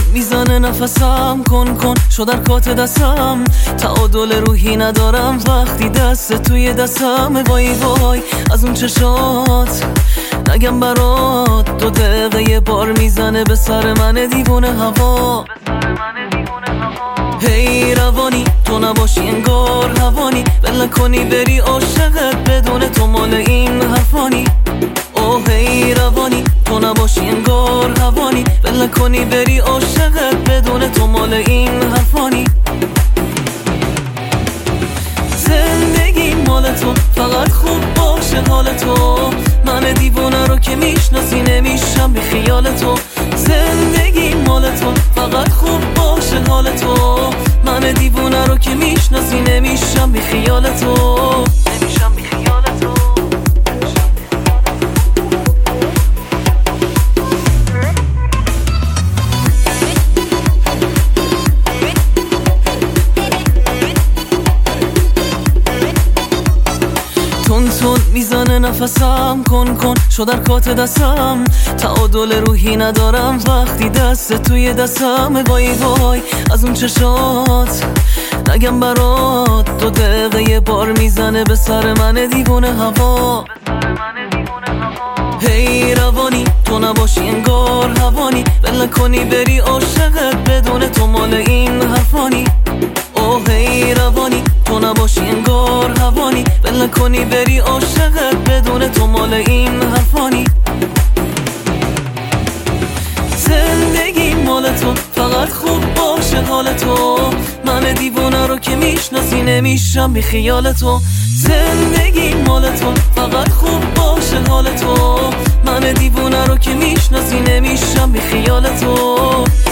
میزنه نفسم، کن شد حرکات دستم، تعادل روحی ندارم وقتی دست توی دستم. وای وای از اون چشات نگم برات، 2 دقیقه یه بار میزنه به سر من دیوونه هوا. هی روانی تو نباشی انگار هوانی، ول کنی بری عاشقت بدون تو مال این حرفانی. اوه هی روانی تو نباشی انگار هوانی، ول کنی بری عاشقت بدون تو مال این حرفانی. زندگی مال تو فقط خوب باشه حال تو، من دیوونه رو که میشناسی نمیشم بی خیال تو. زندگی مال تو فقط خوب باشه حال تو، من دیوونه رو که میشناسی نمیشم بی خیال تو. نمیشم بی خیال تو. تون میزنه نفسم، کن شد حرکات دستم، تعادل روحی ندارم وقتی دست توی دستم. وای وای از اون چشات نگم برات، 2 دقیقه یه بار میزنه به سر من دیوونه هوا. هی روانی تو نباشی انگار هوانی، ول کنی بری عاشقت بدون تو مال این حرفانی. اوه هی روانی تو نباشی انگار هوانی، ول کنی بری عاشقت بدون تو مال این حرفانی. زندگی مال تو فقط خوب باشه حال تو، من دیوونه رو که میشناسی نمیشم بی خیال تو. زندگی مال تو فقط خوب باشه حال تو، من دیوونه رو که میشناسی نمیشم بی خیال تو.